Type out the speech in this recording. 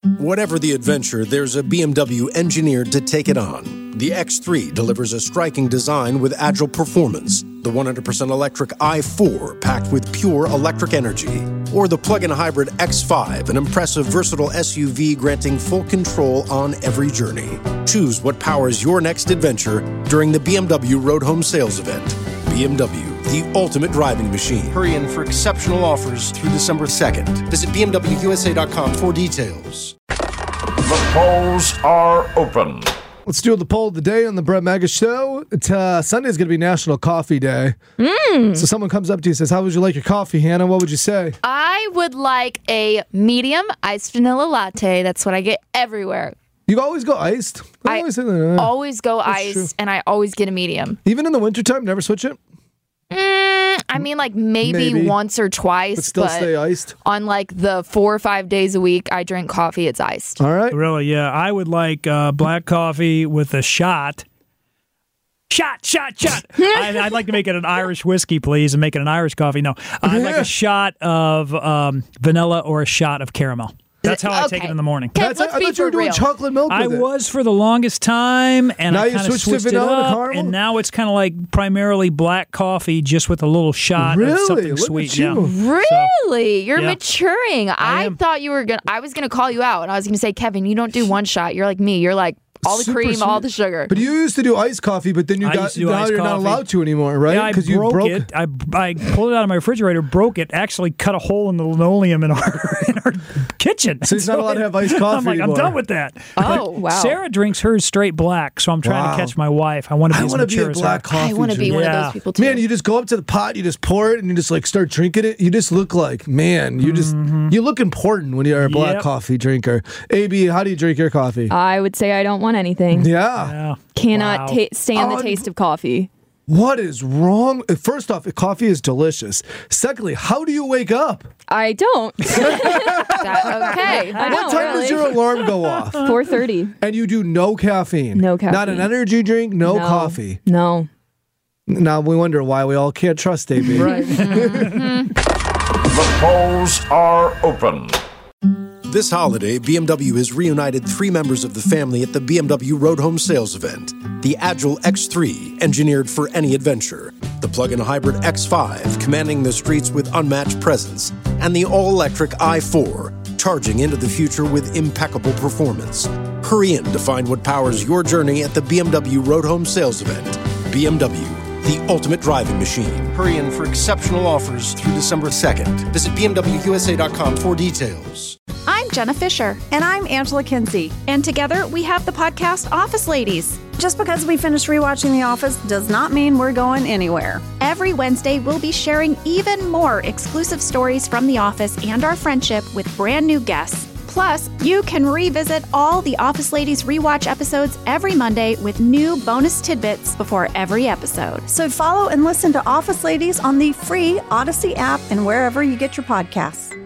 Whatever the adventure, there's a BMW engineered to take it on. The X3 delivers a striking design with agile performance. The 100% electric i4 packed with pure electric energy. Or the plug-in hybrid X5, an impressive versatile SUV granting full control on every journey. Choose what powers your next adventure during the BMW Road Home Sales Event. BMW, the ultimate driving machine. Hurry in for exceptional offers through December 2nd. Visit BMWUSA.com for details. The polls are open. Let's do the poll of the day on the Brett Maga Show. Sunday's going to be National Coffee Day. So someone comes up to you and says, how would you like your coffee, Hannah? What would you say? I would like a medium iced vanilla latte. That's what I get everywhere. You always go iced? I always go iced, and I always get a medium. Even in the wintertime, never switch it? I mean, like maybe once or twice, but still stay iced. On like the 4 or 5 days a week I drink coffee, it's iced. All right. Really, yeah. I would like black coffee with a shot. Shot. I'd like to make it an Irish whiskey, please, and make it an Irish coffee. No, I'd like a shot of vanilla or a shot of caramel. That's how I take it in the morning. Okay, let's I be thought you were doing real. chocolate milk with I it. was for the longest time, and Now I you kind of switched to switched it vanilla to up, caramel? and now it's kind of like primarily black coffee, just with a little shot of something Look sweet. at you. Yeah. Really? You're yeah. maturing. I am. thought you were going to, I was going to call you out, and I was going to say, Kevin, you don't do one shot. You're like me. You're like all the Super cream, all sweet. the sugar. But you used to do iced coffee, but then I used to do now iced you're not coffee. allowed to anymore, right? Yeah, I broke it. I pulled it out of my refrigerator, broke it, actually cut a hole in the linoleum in our kitchen. So he's not allowed to have iced coffee I'm like, anymore. I'm done with that. Oh, But wow. Sarah drinks hers straight black, so I'm trying to catch my wife. I want to be as be mature a as black her. coffee I want to be drinker. one of Yeah. those people, too. Man, you just go up to the pot, you just pour it, and you just like start drinking it. You just look like, man, you look important when you're a black Yep. coffee drinker. AB, how do you drink your coffee? I would say I don't want anything. Yeah. Yeah. Cannot Wow. stand the taste of coffee. What is wrong? First off, coffee is delicious. Secondly, how do you wake up? I don't. Okay. I What don't, time does your alarm go off? 4:30. And you do no caffeine? No caffeine. Not an energy drink, no coffee. No. Now we wonder why we all can't trust AB. Right. The polls are open. This holiday, BMW has reunited 3 members of the family at the BMW Road Home Sales Event. The Agile X3, engineered for any adventure. The plug-in hybrid X5, commanding the streets with unmatched presence. And the all-electric i4, charging into the future with impeccable performance. Hurry in to find what powers your journey at the BMW Road Home Sales Event. BMW, the ultimate driving machine. Hurry in for exceptional offers through December 2nd. Visit BMWUSA.com for details. I'm Jenna Fisher. And I'm Angela Kinsey. And together we have the podcast Office Ladies. Just because we finished rewatching The Office does not mean we're going anywhere. Every Wednesday, we'll be sharing even more exclusive stories from The Office and our friendship with brand new guests. Plus, you can revisit all the Office Ladies rewatch episodes every Monday with new bonus tidbits before every episode. So follow and listen to Office Ladies on the free Odyssey app and wherever you get your podcasts.